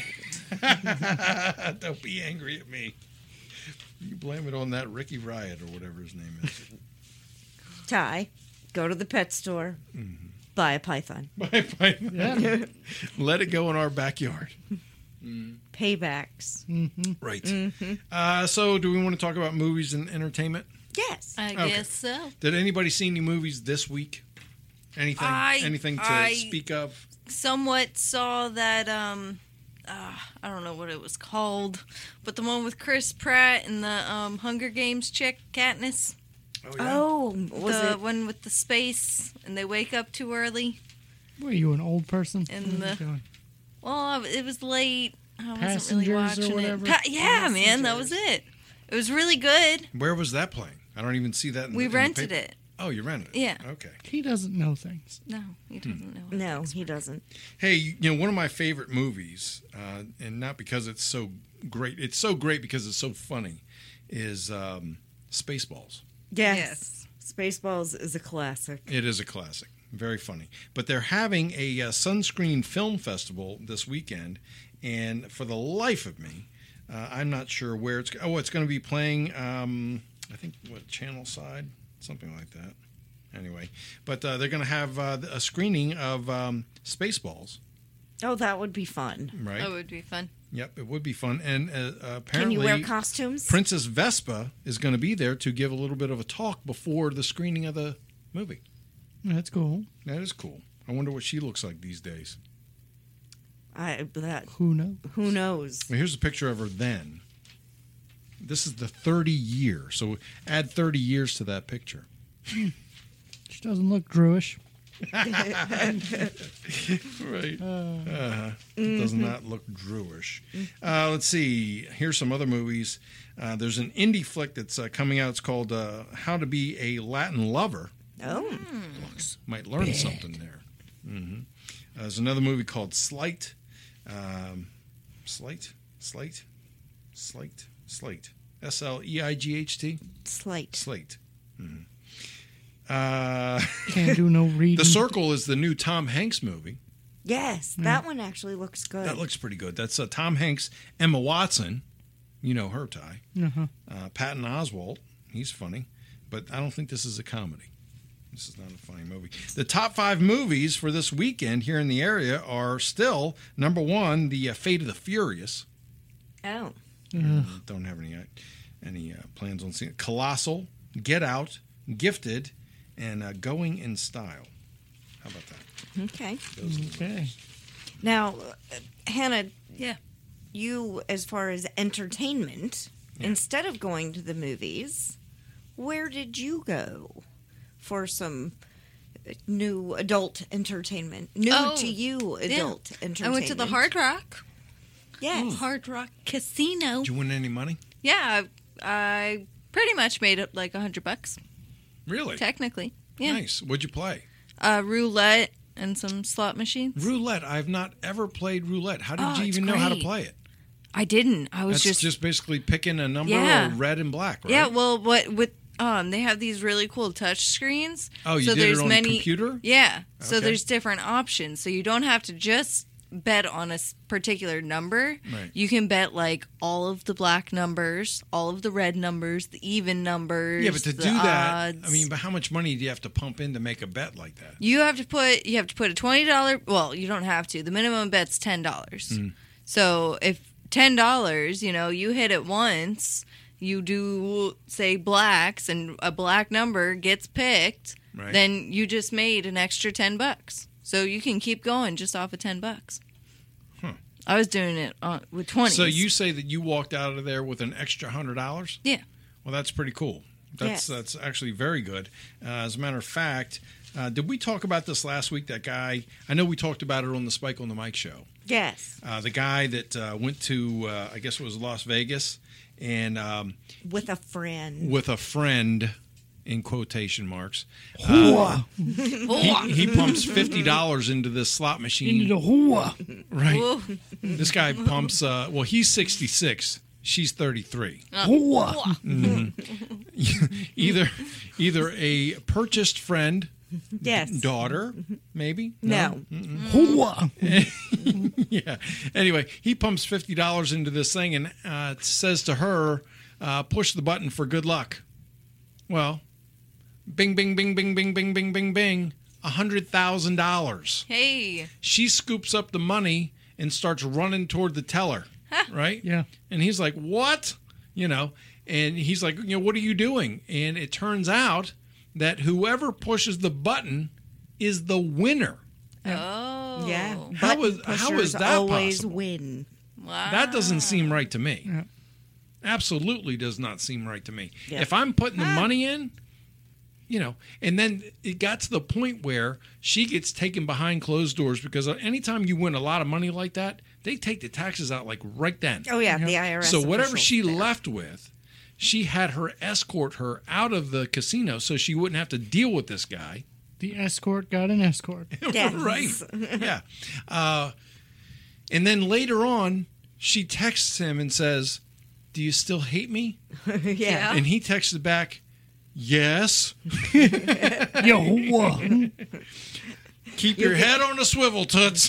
Don't be angry at me. You blame it on that Ricky Riot or whatever his name is. Ty, go to the pet store, Mm-hmm. buy a python. Bye, bye. Yeah. Let it go in our backyard. Paybacks. Right. Mm-hmm. Uh, so, do we want to talk about movies and entertainment? Yes. I Okay. guess so. Did anybody see any movies this week? Anything? I- anything to I- speak of? Somewhat saw that, um, uh, I don't know what it was called, but the one with Chris Pratt and the um, Hunger Games chick, Katniss. Oh, Oh, was the it? one with the space, and they wake up too early. What are you, an old person? And What are you the- doing? Well, it was late. I wasn't really Passengers or watching whatever? it. Pa- yeah, man, that was it. It was really good. Where was that playing? I don't even see that. In We the, in the rented paper. it. Oh, you rented it? Yeah. Okay. He doesn't know things. No, he doesn't know. No, he doesn't. Hey, you know, one of my favorite movies, uh, and not because it's so great, it's so great because it's so funny, is um, Spaceballs. Yes. Yes. Spaceballs is a classic. It is a classic. Very funny. But they're having a uh, Sunscreen Film Festival this weekend, and for the life of me, uh, I'm not sure where it's. Oh, it's going to be playing. Um, I think what channel side, something like that. Anyway, but uh, they're going to have uh, a screening of um, Spaceballs. Oh, that would be fun. Right. That would be fun. Yep, it would be fun. And uh, uh, Can apparently, you wear costumes? Princess Vespa is going to be there to give a little bit of a talk before the screening of the movie. That's cool. That is cool. I wonder what she looks like these days. I that Who knows? who knows? Well, here's a picture of her then. This is the thirty year. So add thirty years to that picture. She doesn't look Druish. Right. Uh, it does not look Druish. Uh, let's see. Here's some other movies. Uh, there's an indie flick that's uh, coming out. It's called uh, How to Be a Latin Lover. Oh, Might learn something there. hmm Uh, there's another movie called Slight. Um, Slight? Slight? Slight? Slate. S L E I G H T? slight. Slate. Mhm. Uh, Can't do no reading. The Circle is the new Tom Hanks movie. Yes, that one actually looks good. That looks pretty good. That's uh, Tom Hanks, Emma Watson. You know her, Ty. Uh-huh. Uh, Patton Oswalt. He's funny. But I don't think this is a comedy. This is not a funny movie. The top five movies for this weekend here in the area are still, number one, The uh, Fate of the Furious. Oh, Ugh. Don't have any uh, any uh, plans on seeing it. Colossal, Get Out, Gifted, and uh, Going in Style. How about that? okay. Those are the Okay. Now, uh, Hannah, Yeah. you, as far as entertainment, Yeah. instead of going to the movies, where did you go for some new adult entertainment? New Oh, to you adult entertainment. I went to the Hard Rock. Yes. Hard Rock Casino. Did you win any money? Yeah, I, I pretty much made up like a hundred bucks, Really? technically. Yeah. Nice. What'd you play? Uh, roulette and some slot machines. Roulette. I've not ever played roulette. How did Oh, you it's even know how to great. play it? I didn't. I was That's just, just, basically picking a number Yeah. or red and black, right? yeah. Well, what with um, they have these really cool touch screens. Oh, you so did it there's on a many, computer? Yeah. So Okay. there's different options. So you don't have to just bet on a s- particular number. Right. You can bet like all of the black numbers, all of the red numbers, the even numbers. Yeah, but to the do that, odds. I mean, but how much money do you have to pump in to make a bet like that? You have to put you have to put a twenty dollar. Well, you don't have to. The minimum bet's ten dollars. Mm. So if ten dollars, you know, you hit it once, you do say blacks, and a black number gets picked, Right. then you just made an extra ten bucks. So you can keep going just off of ten bucks. Huh. I was doing it on, with twenty. So you say that you walked out of there with an extra hundred dollars? Yeah. Well, that's pretty cool. That's Yes. that's actually very good. Uh, as a matter of fact, uh, did we talk about this last week? That guy, I know we talked about it on the Spike on the Mic show. Yes. Uh, the guy that uh, went to, uh, I guess it was Las Vegas, and um, With a friend. with a friend, in quotation marks, uh, he, he pumps fifty dollars into this slot machine. Into the hua. Right. Whoa. This guy pumps. Uh, well, he's sixty-six. She's thirty-three. Hua. Either, either a purchased friend, Yes. daughter, maybe. No. Hua. Yeah. Anyway, he pumps fifty dollars into this thing and uh, says to her, uh, "Push the button for good luck." Well, bing, bing, bing, bing, bing, bing, bing, bing, bing. A hundred thousand dollars. Hey. She scoops up the money and starts running toward the teller. Right? Yeah. And he's like, "What?" You know, and he's like, "You know, what are you doing?" And it turns out that whoever pushes the button is the winner. Oh. Yeah. How Button is- how pushers is that always possible? win. Wow. That doesn't seem right to me. Yeah. Absolutely does not seem right to me. Yeah. If I'm putting the money in, you know, and then it got to the point where she gets taken behind closed doors because anytime you win a lot of money like that, they take the taxes out like right then. Oh, yeah. The I R S. So whatever officials she there. left with, she had her escort her out of the casino so she wouldn't have to deal with this guy. The escort got an escort. Yes. Right. Yeah. Uh, and then later on, she texts him and says, "Do you still hate me?" yeah. And he texted back, "Yes. Yo, hua. Keep your head on a swivel, toots."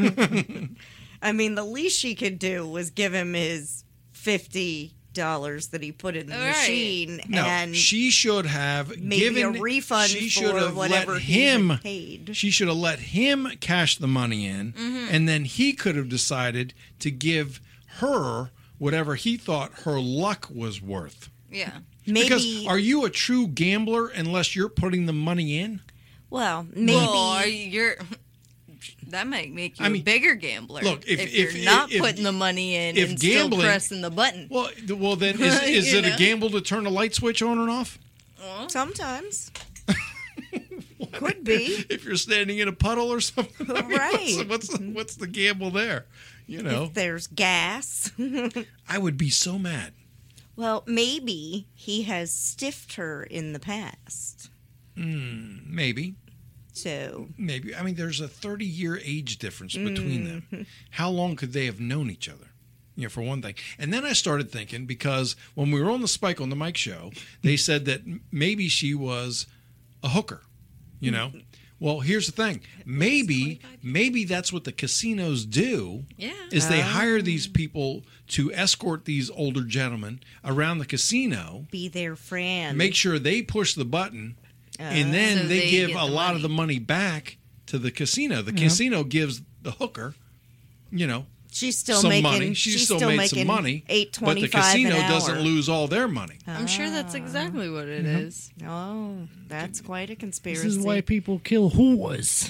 I mean, the least she could do was give him his fifty dollars that he put in the Right. machine, No, and she should have maybe given a refund She for should have whatever let he him. had paid. She should have let him cash the money in, and then he could have decided to give her whatever he thought her luck was worth. Yeah. Maybe. Because are you a true gambler unless you're putting the money in? well, maybe. Well, are you, you're That might make you I mean, a bigger gambler. look, if- if, if- you're not if- putting the money in if and gambling- still pressing the button. Well, th- well then is, is You it a know? gamble to turn a light switch on or off? Sometimes. Could be. If you're standing in a puddle or something, I mean, Right. What's, what's the, what's the gamble there? You know, If there's gas. I would be so mad. Well, maybe he has stiffed her in the past. Maybe, So, maybe. I mean, there's a thirty year age difference between Mm-hmm. them. How long could they have known each other? You know, for one thing. And then I started thinking, because when we were on the Spike on the Mike show, they said that m- maybe she was a hooker. You know. Well, here's the thing. Maybe, maybe that's what the casinos do. Yeah. Is they Oh. hire these people to escort these older gentlemen around the casino, be their friend. make sure they push the button, and then So they, they give get a the lot of money. the money back to the casino. The casino gives the hooker, you know, she's still some making. money. She's, she's still, still made making some money, Eight but the twenty-five casino an hour. doesn't lose all their money. I'm sure that's exactly what it is. Oh, that's quite a This conspiracy. is why people kill whores.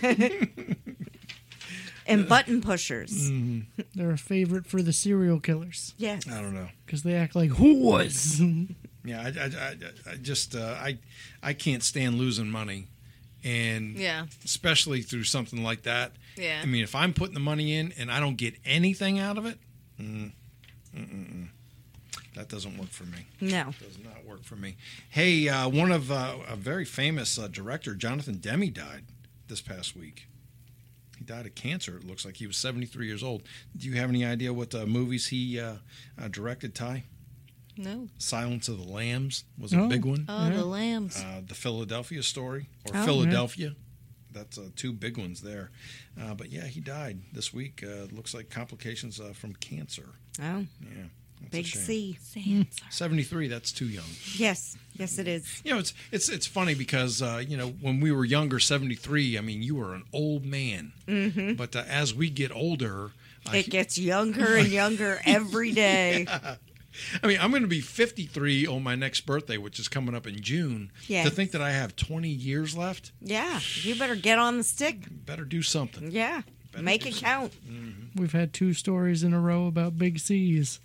And button pushers. Mm. They're a favorite for the serial killers Yes. I don't know. because they act like whores. Yeah, I, I, I, I just uh, I I can't stand losing money, and Yeah. especially through something like that. Yeah. I mean, if I'm putting the money in and I don't get anything out of it, mm, mm, mm, mm. that doesn't work for me. No. Does not work for me. Hey, uh, one of uh, a very famous uh, director, Jonathan Demme, died this past week. He died of cancer. It looks like he was seventy-three years old. Do you have any idea what uh, movies he uh, uh, directed, Ty? No. Silence of the Lambs was a Oh. big one. Oh, Yeah. the lambs. Uh, the Philadelphia Story, or Oh. Philadelphia. That's uh, two big ones there. Uh, but yeah, he died this week. Uh, looks like complications uh, from cancer. Oh, Yeah, that's a big shame. C. Sands. seventy-three. That's too young. Yes. Yes, it is. You know, it's it's it's funny because uh, you know, when we were younger, seventy-three. I mean, you were an old man. Mm-hmm. But uh, as we get older, uh, It gets younger and younger every day. I mean, I'm going to be fifty-three on my next birthday, which is coming up in June. Yes. To think that I have twenty years left, Yeah. You better get on the stick. better do something. Yeah. Better Make do it something. count. We've had two stories in a row about big C's.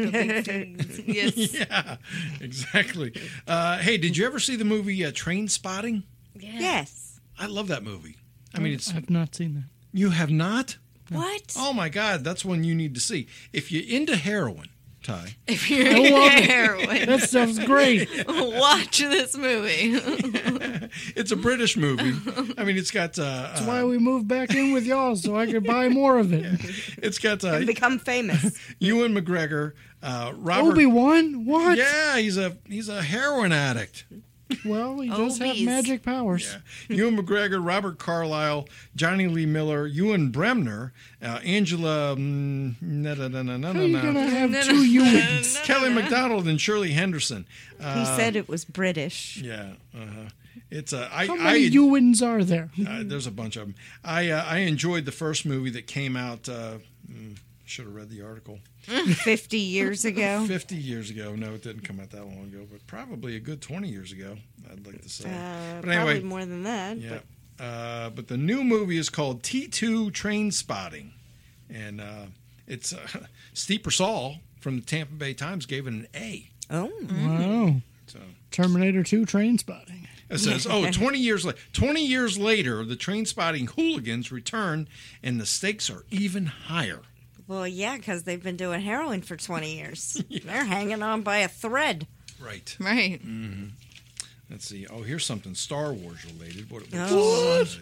Yes. Yeah, exactly. Uh, hey, did you ever see the movie uh, Train Spotting? Yes. I love that movie. I mean, it's I've not seen that. you have not? What? Oh my God, that's one you need to see. If you're into heroin, Ty, If you're I into love it. heroin, That stuff's great. watch this movie. it's a British movie. I mean, it's got uh, That's uh, why we moved back in with y'all so I could buy more of it. it's got uh, And become famous. Ewan McGregor, uh, Robert. Obi Wan? What? Yeah, he's a he's a heroin addict. Well, he does have Obies. magic powers. Yeah. Ewan McGregor, Robert Carlyle, Johnny Lee Miller, Ewan Bremner, uh, Angela. Mm, no, no, no, no, no, How are you no. gonna have No, no, two no, Ewans? no, Kelly no. MacDonald and Shirley Henderson. Uh, He said it was British. Yeah, uh-huh. It's a. I, How I, many Ewans are there? uh, there's a bunch of them. I uh, I enjoyed the first movie that came out. Uh, mm, should have read the article. Fifty years ago. Fifty years ago. No, it didn't come out that long ago, but probably a good twenty years ago. I'd like to say. Uh, but anyway, probably more than that. yeah. But Uh, but the new movie is called T two Train Spotting, and uh, it's uh, Steve Purcell from the Tampa Bay Times gave it an A. oh, Wow. So Terminator two Train Spotting. it says, "Oh, twenty years later, twenty years later, the train spotting hooligans return, and the stakes are even higher." well, yeah, because they've been doing heroin for twenty years. They're hanging on by a thread. Right. Right. Let's see. Oh, here's something Star Wars related. What? Oh. what?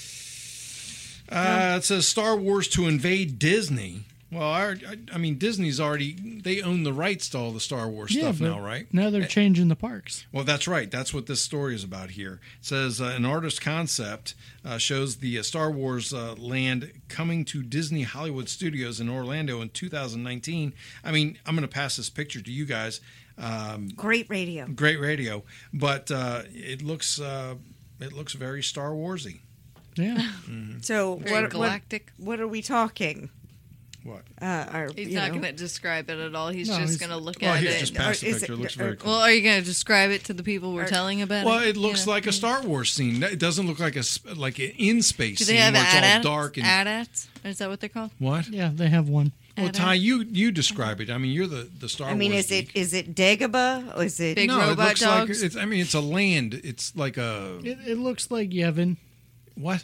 Uh, it says Star Wars to invade Disney. Well, I, I, I mean, Disney's already, they own the rights to all the Star Wars Yeah, stuff but now, right? Now they're changing the parks. Well, that's right. That's what this story is about here. It says uh, an artist concept uh, shows the uh, Star Wars uh, land coming to Disney Hollywood Studios in Orlando in two thousand nineteen. I mean, I'm going to pass this picture to you guys. Um, Great radio. great radio, but uh, it looks uh, it looks very Star Warsy. Yeah. So Very what, what? galactic. What are we talking? What? Uh, or, He's you not know. going to describe it at all. He's No, just he's- going to look Well, at here, it. just pass Or the is picture. it- It looks or- very cool. Well, are you going to describe it to the people we're Or- telling about Well, it? it looks You know? like a Star Wars scene. It doesn't look like a s- like an in space Do scene they have where it's all AT-ATs? dark and AT-ATs? Is that what they're called? what? Yeah, they have one. Well, AT-ATs? Ty, you you describe it. I mean, you're the the Star I mean, Wars is it geek. is it Dagobah or is it? Big no, it robot looks dogs? like it's. I mean, it's a land. It's like a It, it looks like Yevon. what?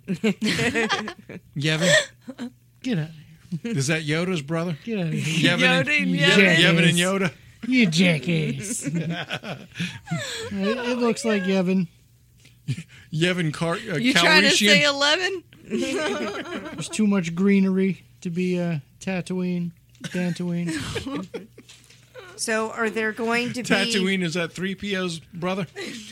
Yevon? Get out of here. Is that Yoda's brother? Get out of here. Yevon Yoda and, and You Yevon. Yevon and jackass. Yoda. You jackass. it, it looks like Yevon. Yevon Car- uh, You trying to Calrissian. say eleven? There's too much greenery to be uh, Tatooine. Tatooine. So are there going to be? Tatooine is that three P O's brother?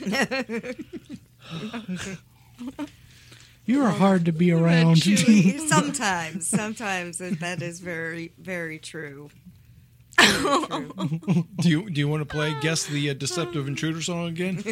You are hard to be around. Chewy- sometimes, sometimes that is very, very true. Very true. Do you do you want to play Guess the uh, Deceptive Intruder song again?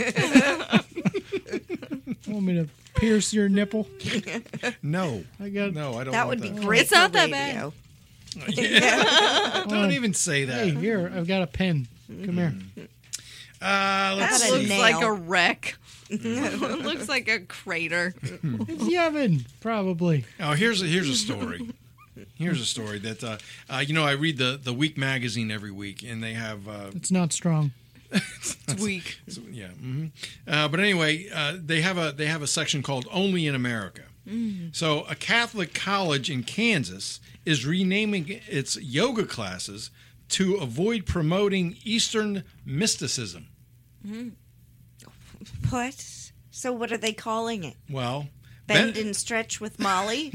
Want me to pierce your nipple? No, I got. no, I don't. That want would be that. great. It's not for that bad. radio. Don't even say that. Hey, here I've got a pen. Come here. Uh, let's That's a see. Looks nail. like a wreck. It looks like a crater. It's Yevon, probably. Oh, here's a here's a story. Here's a story that uh, uh, you know I read the the Week magazine every week, and they have uh, It's not strong. It's weak. so, yeah. hmm Uh, but anyway, uh, they have a they have a section called "Only in America." So a Catholic college in Kansas is renaming its yoga classes to avoid promoting Eastern mysticism. What? So what are they calling it? Well, Bend Ben- and stretch with Molly?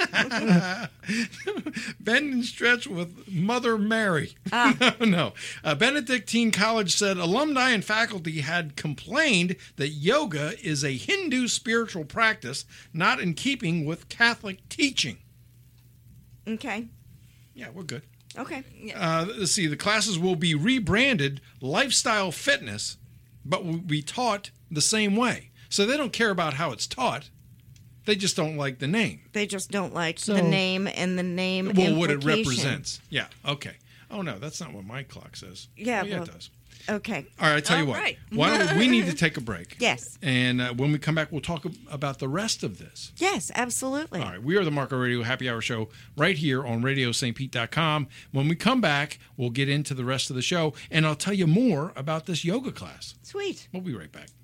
Bend and stretch with Mother Mary. no. Uh, Benedictine College said alumni and faculty had complained that yoga is a Hindu spiritual practice not in keeping with Catholic teaching. Okay. Yeah, we're good. Okay. Uh, let's see. The classes will be rebranded Lifestyle Fitness, but will be taught the same way. So they don't care about how it's taught. They just don't like the name. They just don't like So- the name and the name. Well, what it implication. represents. Yeah. Okay. Oh no, that's not what my clock says. Yeah, Oh, yeah, well- it does. Okay. All right. I tell you All what. right. Why don't we need to take a break? Yes. And uh, when we come back, we'll talk ab- about the rest of this. Yes, absolutely. All right. We are the Marco Radio Happy Hour Show right here on radio st pete dot com. When we come back, we'll get into the rest of the show, and I'll tell you more about this yoga class. Sweet. We'll be right back.